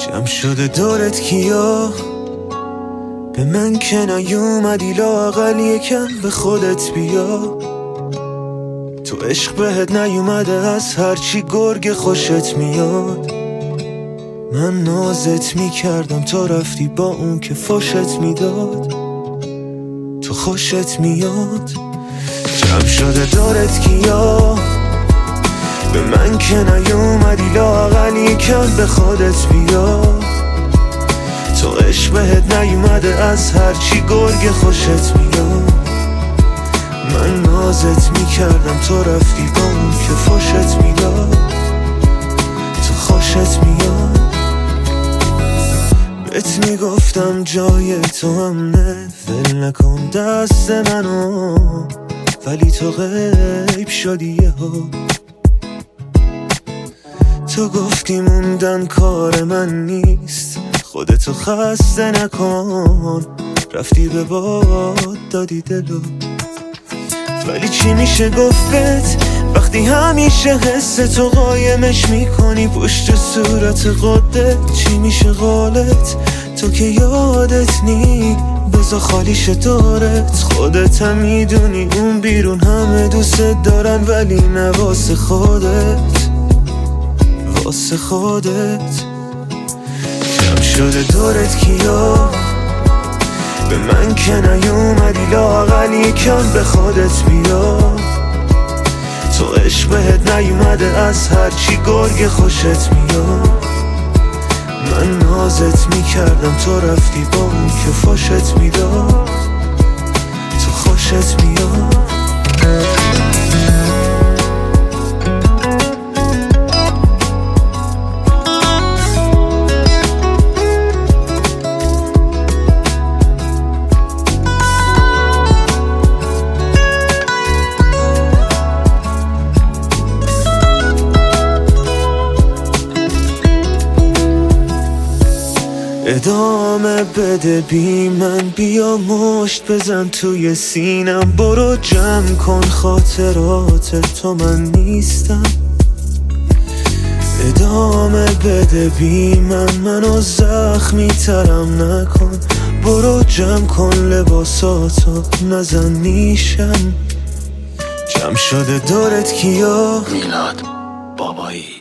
جمع شده دورت کیا، به من که نیومدی لااقل یکم به خودت بیا. تو عشق بهت نیومده از هرچی گرگ خوشت میاد. من نازت میکردم تو رفتی با اون که فوشت میداد. تو خوشت میاد. جمع شده دورت کیا، به من که نیومدی لااقل یکم به خودت بیا. تو عشق بهت نیومده از هرچی گرگ خوشت میاد. من نازت میکردم تو رفتی با اون که فوشت میداد. تو خوشت میاد. بهت میگفتم جای تو امنه، ول نکن دست منو، ولی تو غیب شدی یهو. تو گفتی موندن کار من نیست، خودتو خسته نکن، رفتی به باد دادی دلو. ولی چی میشه گفت وقتی همیشه حس تو قایمش میکنی پشت صورت خودت؟ چی میشه قولت تو که یادت نی؟ بذار خالیش دارت، خودت هم میدونی اون بیرون همه دوست دارن ولی نه واسه خودت، واسه خودت. جمع شده دورت کیا، به من که نیومدی لااقل یکم به خودت بیا. تو عشق بهت نیومده از هرچی گرگ خوشت میاد. من نازت میکردم تو رفتی با اون که فوشت میداد. تو خوشت میاد. ادامه بده بی من، بیا مشت بزن توی سینم، برو جمع کن خاطرات تو من نیستم. ادامه بده بی من، منو زخمی ترم نکن، برو جمع کن لباساتو نزن نیشم. جمع شده دورت کیا، میلاد بابایی.